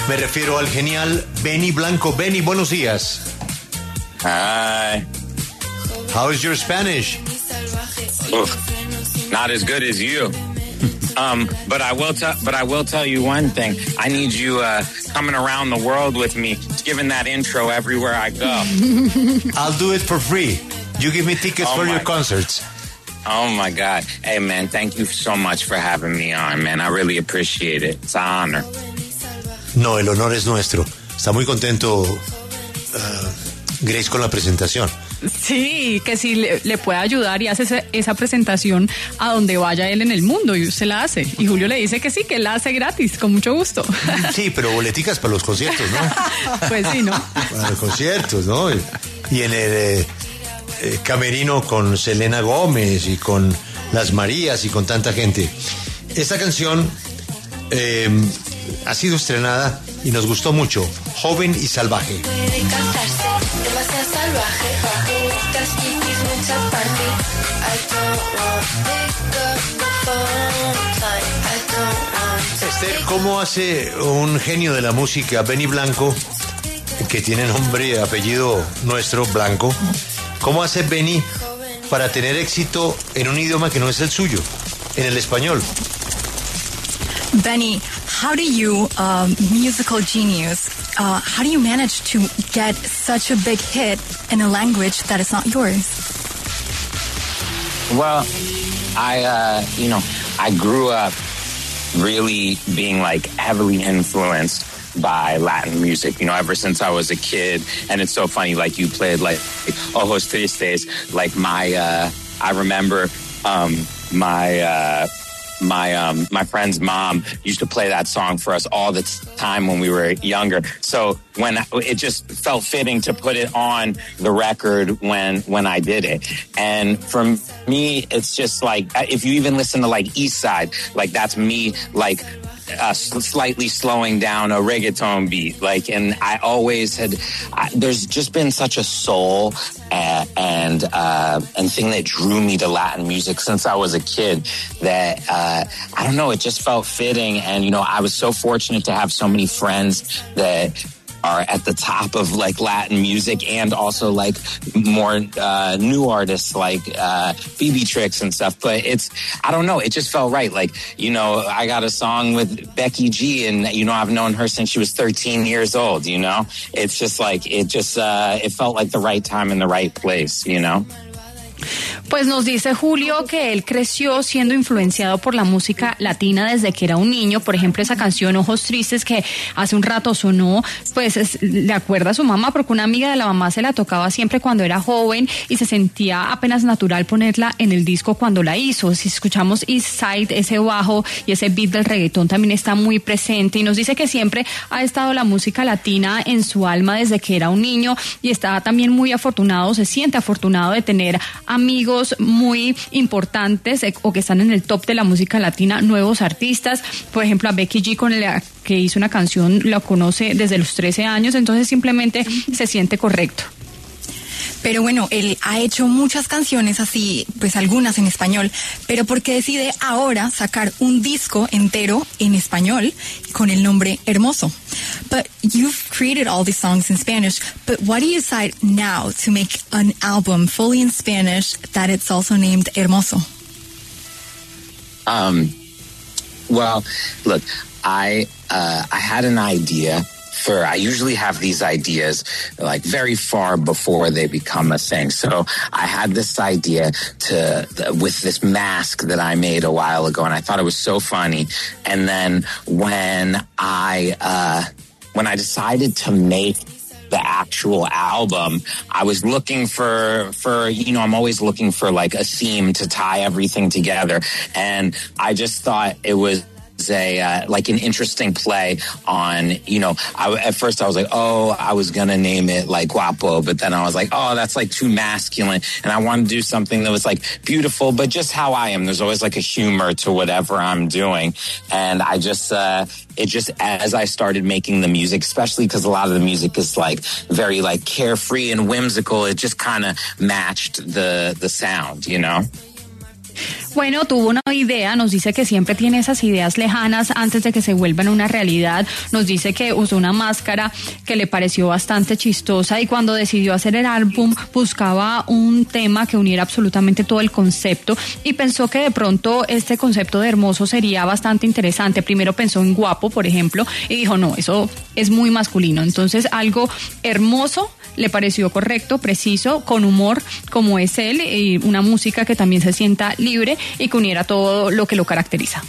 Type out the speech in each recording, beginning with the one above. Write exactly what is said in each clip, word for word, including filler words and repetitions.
Me refiero al genial Benny Blanco. Benny, buenos días. Hi. How is your Spanish? Oof, not as good as you. Um, but I will tell. But I will tell you one thing. I need you uh, coming around the world with me, giving that intro everywhere I go. I'll do it for free. You give me tickets oh for my, your concerts. Oh my God! Hey man, thank you so much for having me on, man. I really appreciate it. It's an honor. No, el honor es nuestro. Está muy contento uh, Grace con la presentación. Sí, que si le, le puede ayudar y hace ese, esa presentación a donde vaya él en el mundo y usted la hace. Y Julio le dice que sí, que él la hace gratis, con mucho gusto. Sí, pero boleticas para los conciertos, ¿no? Pues sí, ¿no? Para los conciertos, ¿no? Y, y en el eh, eh, camerino con Selena Gómez y con Las Marías y con tanta gente. Esta canción eh, ha sido estrenada y nos gustó mucho. Joven y salvaje. Esther, ¿cómo hace un genio de la música, Benny Blanco, que tiene nombre, apellido nuestro, Blanco? ¿Cómo hace Benny para tener éxito en un idioma que no es el suyo, en el español? Benny, how do you, um, musical genius, uh, how do you manage to get such a big hit in a language that is not yours? Well, I, uh, you know, I grew up really being like heavily influenced by Latin music, you know, ever since I was a kid. And it's so funny, like you played like Ojos Tristes, like my, uh, I remember, um, my, uh, My um my friend's mom used to play that song for us all the time when we were younger. So when I, it just felt fitting to put it on the record when when I did it. And for me, it's just like if you even listen to like East Side, like that's me like uh, slightly slowing down a reggaeton beat. Like, and I always had. I, there's just been such a soul and and, uh, and thing that drew me to Latin music since I was a kid. That uh, I don't know, it just felt fitting. And you know, I was so fortunate to have so many friends that are at the top of like Latin music and also like more uh, new artists like uh, Phoebe Tricks and stuff. But it's, I don't know, it just felt right. Like, you know, I got a song with Becky G and, you know, I've known her since she was thirteen years old, you know? It's just like, it just, uh, it felt like the right time in the right place, you know? Pues nos dice Julio que él creció siendo influenciado por la música latina desde que era un niño. Por ejemplo, esa canción Ojos Tristes que hace un rato sonó, pues es, le acuerda a su mamá porque una amiga de la mamá se la tocaba siempre cuando era joven y se sentía apenas natural ponerla en el disco cuando la hizo. Si escuchamos East Side, ese bajo y ese beat del reggaetón también está muy presente y nos dice que siempre ha estado la música latina en su alma desde que era un niño y está también muy afortunado, se siente afortunado de tener amigos muy importantes eh, o que están en el top de la música latina, nuevos artistas, por ejemplo a Becky G con la que hizo una canción, la conoce desde los trece años, entonces simplemente se siente correcto. Pero bueno, él ha hecho muchas canciones así, pues algunas en español, pero ¿por qué decide ahora sacar un disco entero en español con el nombre Hermoso? But you've created all these songs in Spanish, but why do you decide now to make an album fully in Spanish that it's also named Hermoso? Um, well, look, I, uh, I had an idea. For, I usually have these ideas like very far before they become a thing. So I had this idea to with this mask that I made a while ago, and I thought it was so funny. And then when I uh, when I decided to make the actual album, I was looking for, for, you know, I'm always looking for like a theme to tie everything together. And I just thought it was a uh, like an interesting play on, you know, I, at first I was like, oh, I was gonna name it like Guapo, but then I was like, oh, that's like too masculine, and I wanted to do something that was like beautiful, but just how I am. There's always like a humor to whatever I'm doing, and I just uh it just, as I started making the music, especially because a lot of the music is like very like carefree and whimsical, it just kind of matched the the sound, you know. Bueno, tuvo una idea, nos dice que siempre tiene esas ideas lejanas antes de que se vuelvan una realidad. Nos dice que usó una máscara que le pareció bastante chistosa y cuando decidió hacer el álbum buscaba un tema que uniera absolutamente todo el concepto y pensó que de pronto este concepto de hermoso sería bastante interesante. Primero pensó en guapo, por ejemplo, y dijo, no, eso es muy masculino. Entonces algo hermoso le pareció correcto, preciso, con humor, como es él, y una música que también se sienta libre y que uniera todo lo que lo caracteriza.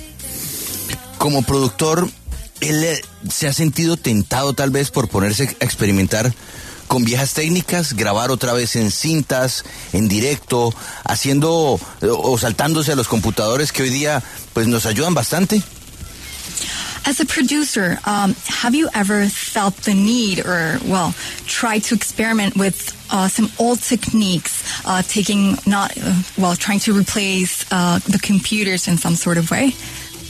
Como productor, ¿él se ha sentido tentado tal vez por ponerse a experimentar con viejas técnicas, grabar otra vez en cintas, en directo, haciendo o saltándose a los computadores que hoy día pues nos ayudan bastante? As a producer, um, have you ever felt the need or, well, tried to experiment with uh, some old techniques, uh, taking not, uh, well, trying to replace uh, the computers in some sort of way?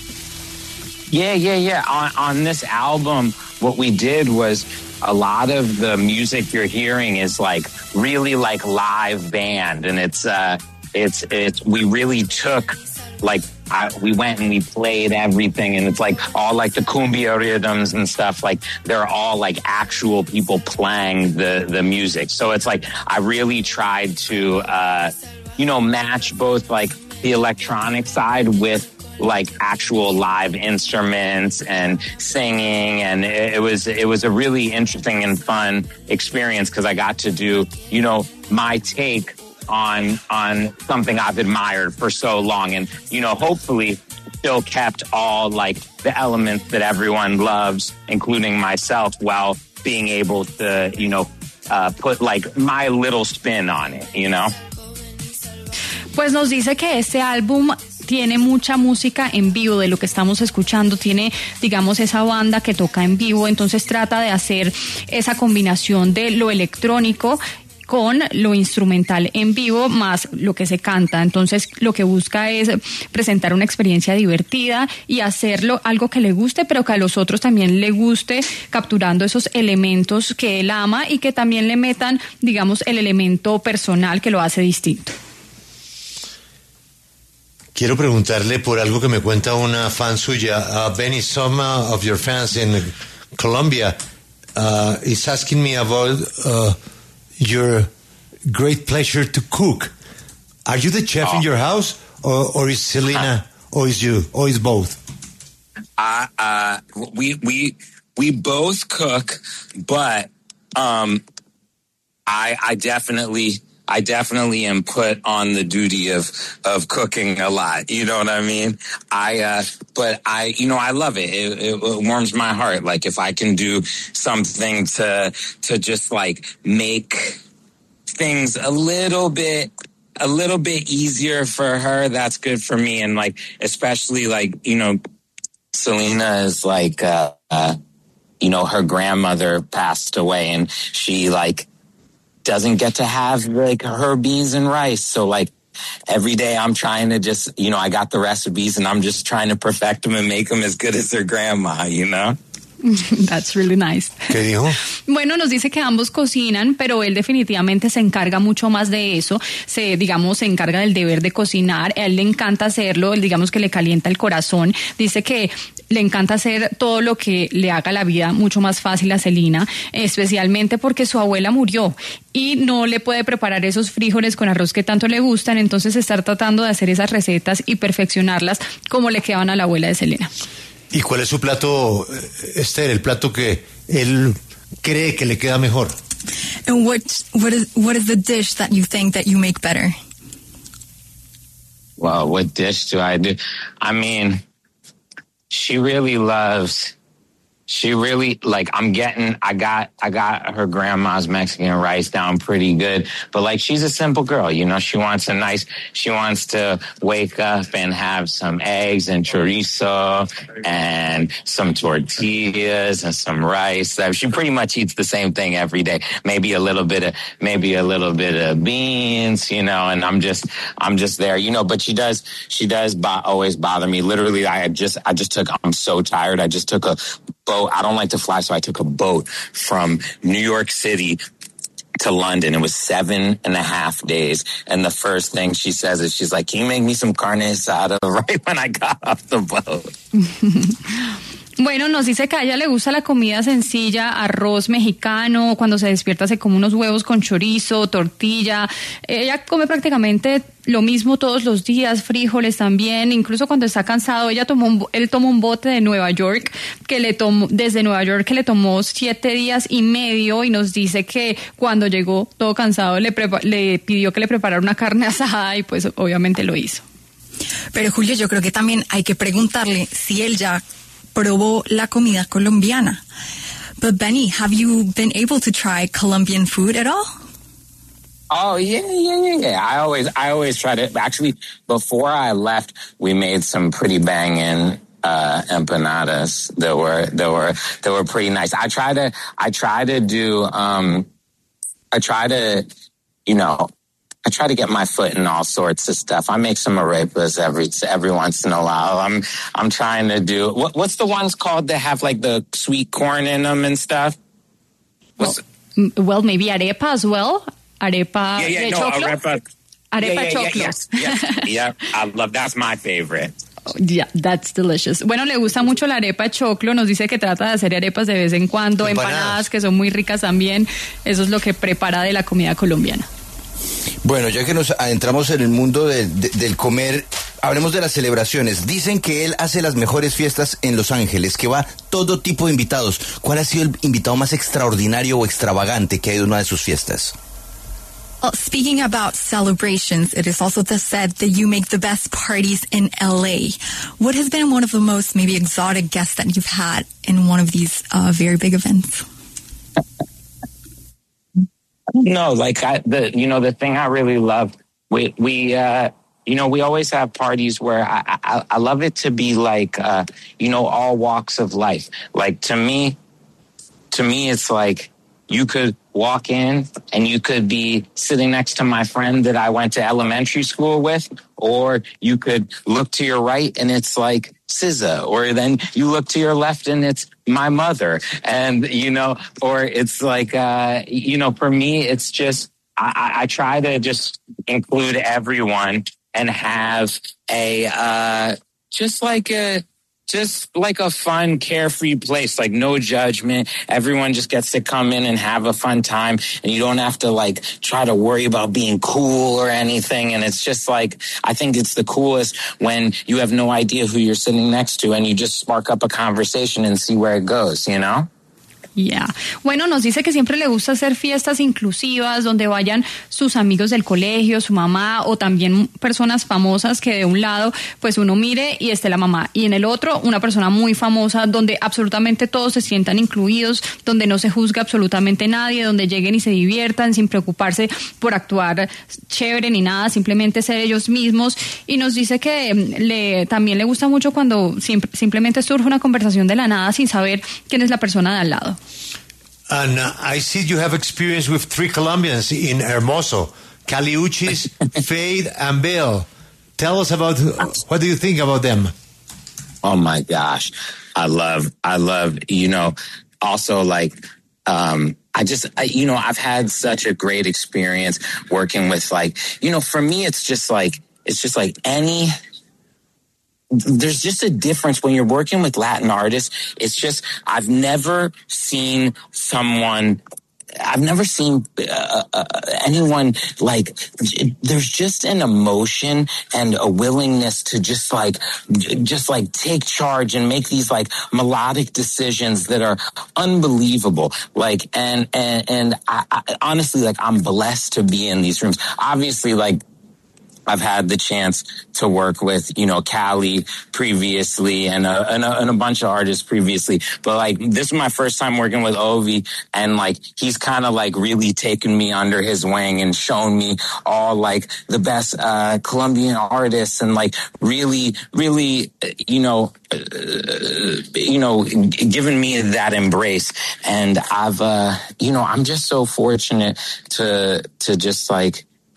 Yeah, yeah, yeah. On, on this album, what we did was a lot of the music you're hearing is like really like live band. And it's, uh, it's, it's, we really took like, I, we went and we played everything, and it's like all like the cumbia rhythms and stuff. Like they're all like actual people playing the the music. So it's like I really tried to, uh, you know, match both like the electronic side with like actual live instruments and singing, and it, it was it was a really interesting and fun experience because I got to do, you know, my take on on something I've admired for so long, and you know, hopefully still kept all like the elements that everyone loves, including myself, while being able to, you know, uh, put like my little spin on it, you know. Pues nos dice que este álbum tiene mucha música en vivo de lo que estamos escuchando, tiene, digamos, esa banda que toca en vivo, entonces trata de hacer esa combinación de lo electrónico con lo instrumental en vivo más lo que se canta. Entonces lo que busca es presentar una experiencia divertida y hacerlo algo que le guste, pero que a los otros también le guste, capturando esos elementos que él ama y que también le metan, digamos, el elemento personal que lo hace distinto. Quiero preguntarle por algo que me cuenta una fan suya. Uh, Benny, some uh, of your fans in Colombia uh, is asking me about uh, your great pleasure to cook. Are you the chef oh. in your house, or, or is Selena, uh, or is you, or is both? Uh, uh, we we we both cook, but um, I I definitely I definitely am put on the duty of of cooking a lot. You know what I mean? I uh, but I you know I love it. It, it warms my heart. Like if I can do something to to just like make things a little bit a little bit easier for her, that's good for me. And like especially like, you know, Selena is like uh, uh you know, her grandmother passed away, and she like doesn't get to have like her beans and rice. So like every day I'm trying to just, you know, I got the recipes and I'm just trying to perfect them and make them as good as their grandma, you know? That's really nice. ¿Qué dijo? Bueno, nos dice que ambos cocinan, pero él definitivamente se encarga mucho más de eso. Se, digamos, se encarga del deber de cocinar. A él le encanta hacerlo, él, digamos que le calienta el corazón. Dice que le encanta hacer todo lo que le haga la vida mucho más fácil a Selena, especialmente porque su abuela murió y no le puede preparar esos frijoles con arroz que tanto le gustan, entonces estar tratando de hacer esas recetas y perfeccionarlas como le quedaban a la abuela de Selena. ¿Y cuál es su plato, Esther, el plato que él cree que le queda mejor? And what what is what is the dish that you think that you make better? Well, what dish do I do? I mean, she really loves, she really, like, I'm getting, I got, I got her grandma's Mexican rice down pretty good, but like, she's a simple girl, you know, she wants a nice, she wants to wake up and have some eggs and chorizo and some tortillas and some rice. She pretty much eats the same thing every day. Maybe a little bit of, maybe a little bit of beans, you know, and I'm just, I'm just there, you know, but she does, she does bo- always bother me. Literally, I had just, I just took, I'm so tired. I just took a boat. I don't like to fly, so I took a boat from New York City to London. It was seven and a half days. And the first thing she says is, she's like, can you make me some carne asada right when I got off the boat? Bueno, nos dice que a ella le gusta la comida sencilla, arroz mexicano, cuando se despierta se come unos huevos con chorizo, tortilla. Ella come prácticamente lo mismo todos los días, frijoles también, incluso cuando está cansado. Ella tomó un, él tomó un bote de Nueva York, que le tomó, desde Nueva York, que le tomó siete días y medio, y nos dice que cuando llegó todo cansado le, prepa- le pidió que le preparara una carne asada y pues obviamente lo hizo. Pero Julio, yo creo que también hay que preguntarle si él ya probó la comida colombiana. But Benny, have you been able to try Colombian food at all? Oh yeah, yeah, yeah, yeah. I always, I always try to. Actually, before I left, we made some pretty banging uh, empanadas that were that were that were pretty nice. I try to, I try to do, um, I try to, you know. I try to get my foot in all sorts of stuff. I make some arepas every every once in a while. I'm I'm trying to do what, what's the ones called that have like the sweet corn in them and stuff? What's Well, well maybe arepa as well. Arepa yeah, yeah, de no, choclo. arepa. Arepa yeah, yeah, choclo. yeah, yes, yes, yeah. I love that's my favorite. Yeah, that's delicious. Bueno, le gusta mucho la arepa de choclo. Nos dice que trata de hacer arepas de vez en cuando, empanadas, empanadas que son muy ricas también. Eso es lo que prepara de la comida colombiana. Bueno, ya que nos adentramos en el mundo de, de, del comer, hablemos de las celebraciones. Dicen que él hace las mejores fiestas en Los Ángeles, que va todo tipo de invitados. ¿Cuál ha sido el invitado más extraordinario o extravagante que ha ido a una de sus fiestas? Well, speaking about celebrations, it is also said that you make the best parties in L A. What has been one of the most maybe exotic guests that you've had in one of these uh, very big events? No, like I, the, you know, the thing I really love, we, we, uh, you know, we always have parties where I, I, I love it to be like, uh, you know, all walks of life. Like to me, to me, it's like you could walk in and you could be sitting next to my friend that I went to elementary school with, or you could look to your right and it's like S Z A, or then you look to your left and it's my mother. And, you know, or it's like, uh, you know, for me, it's just, I, I try to just include everyone and have a, uh, just like a, just like a fun, carefree place, like no judgment. Everyone just gets to come in and have a fun time, and you don't have to like try to worry about being cool or anything. And it's just like, I think it's the coolest when you have no idea who you're sitting next to and you just spark up a conversation and see where it goes, you know? Yeah. Bueno, nos dice que siempre le gusta hacer fiestas inclusivas donde vayan sus amigos del colegio, su mamá o también personas famosas, que de un lado pues uno mire y esté la mamá, y en el otro una persona muy famosa donde absolutamente todos se sientan incluidos, donde no se juzga absolutamente nadie, donde lleguen y se diviertan sin preocuparse por actuar chévere ni nada, simplemente ser ellos mismos. Y nos dice que le, también le gusta mucho cuando siempre, simplemente surge una conversación de la nada sin saber quién es la persona de al lado. And uh, I see you have experience with three Colombians in Hermoso, Kali Uchis, Fade, and Bill. Tell us about, what do you think about them? Oh my gosh. I love, I love, you know, also like, um, I just, I, you know, I've had such a great experience working with like, you know, for me, it's just like, it's just like any, there's just a difference when you're working with Latin artists. It's just, I've never seen someone, I've never seen uh, uh, anyone like, there's just an emotion and a willingness to just like, just like take charge and make these like melodic decisions that are unbelievable. Like, and, and, and I, I honestly, like, I'm blessed to be in these rooms. Obviously, like, I've had the chance to work with, you know, Kali previously and a, and a, and a bunch of artists previously. But like, this is my first time working with Ovi, and like, he's kind of like really taken me under his wing and shown me all like the best, uh, Colombian artists, and like really, really, you know, uh, you know, given me that embrace. And I've, uh, you know, I'm just so fortunate to, to just like,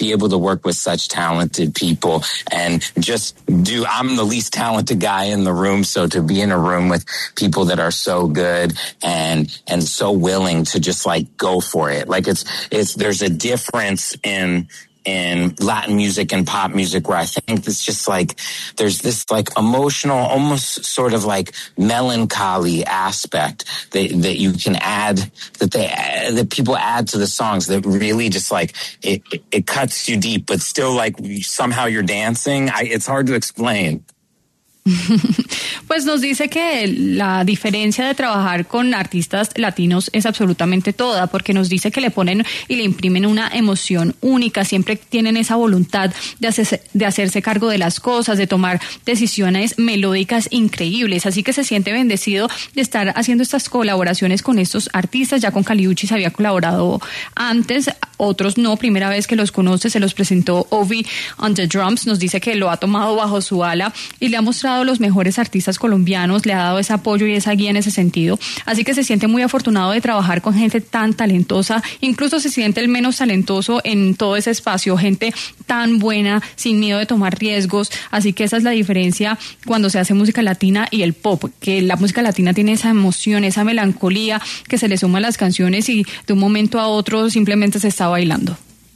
be able to work with such talented people and just do, I'm the least talented guy in the room. So to be in a room with people that are so good and, and so willing to just like go for it. Like it's, it's, there's a difference in, in Latin music and pop music where I think it's just like, there's this like emotional, almost sort of like melancholy aspect that, that you can add, that they, that people add to the songs that really just like, it, it, it cuts you deep, but still like somehow you're dancing. I, it's hard to explain. Pues nos dice que la diferencia de trabajar con artistas latinos es absolutamente toda, porque nos dice que le ponen y le imprimen una emoción única, siempre tienen esa voluntad de hacerse, de hacerse cargo de las cosas, de tomar decisiones melódicas increíbles, así que se siente bendecido de estar haciendo estas colaboraciones con estos artistas. Ya con Kali Uchis había colaborado antes, otros no, primera vez que los conoce, se los presentó Ovi on the Drums, nos dice que lo ha tomado bajo su ala y le ha mostrado los mejores artistas colombianos, le ha dado ese apoyo y esa guía en ese sentido, así que se siente muy afortunado de trabajar con gente tan talentosa, incluso se siente el menos talentoso en todo ese espacio, gente tan buena, sin miedo de tomar riesgos, así que esa es la diferencia cuando se hace música latina y el pop, que la música latina tiene esa emoción, esa melancolía que se le suma a las canciones y de un momento a otro simplemente se está bailando.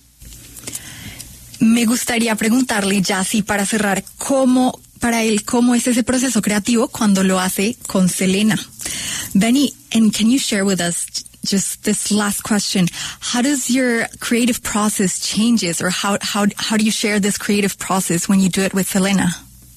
Me gustaría preguntarle ya así para cerrar, ¿cómo para él, cómo es ese proceso creativo cuando lo hace con Selena? Benny, and can you share with us just this last question? How does your creative process changes, or how how how do you share this creative process when you do it with Selena?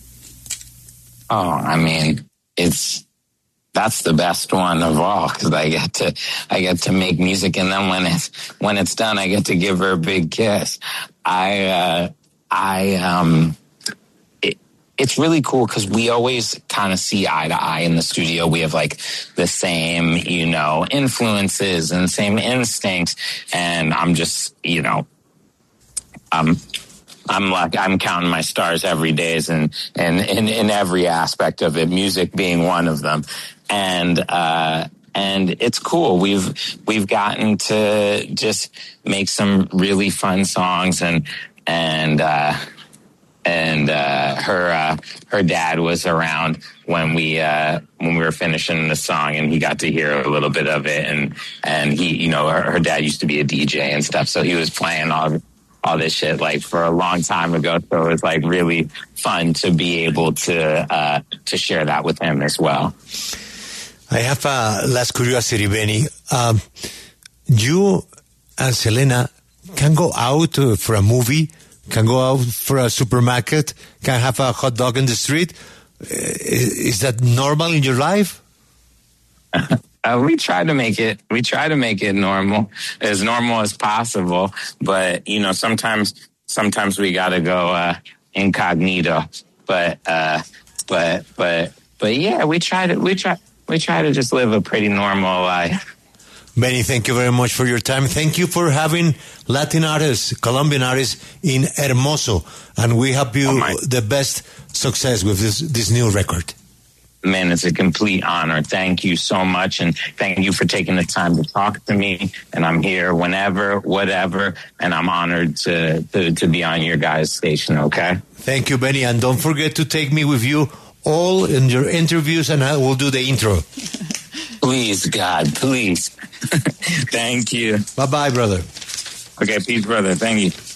Oh, I mean, it's that's the best one of all, because I get to I get to make music, and then when it's when it's done, I get to give her a big kiss. I uh, I um. It's really cool because we always kind of see eye to eye in the studio. We have like the same, you know, influences and same instincts. And I'm just, you know, um, I'm like, I'm counting my stars every day and, and in, in every aspect of it, music being one of them. And, uh, and it's cool. We've, we've gotten to just make some really fun songs and, and, uh, And uh, her uh, her dad was around when we uh, when we were finishing the song, and he got to hear a little bit of it. And and he, you know, her, her dad used to be a D J and stuff, so he was playing all all this shit like for a long time ago. So it was like really fun to be able to uh, to share that with him as well. I have a last curiosity, Benny. Um, you and Selena can go out uh, for a movie. Can go out for a supermarket, can have a hot dog in the street. Is, is that normal in your life? Uh, we try to make it, we try to make it normal, as normal as possible. But, you know, sometimes, sometimes we gotta go, uh, incognito. But, uh, but, but, but yeah, we try to, we try, we try to just live a pretty normal life. Benny, thank you very much for your time. Thank you for having Latin artists, Colombian artists in Hermoso. And we hope you oh the best success with this, this new record. Man, it's a complete honor. Thank you so much. And thank you for taking the time to talk to me. And I'm here whenever, whatever. And I'm honored to, to, to be on your guys' station, okay? Thank you, Benny. And don't forget to take me with you all in your interviews, and I will do the intro. Please, God, please. Thank you. Bye-bye, brother. Okay, peace, brother. Thank you.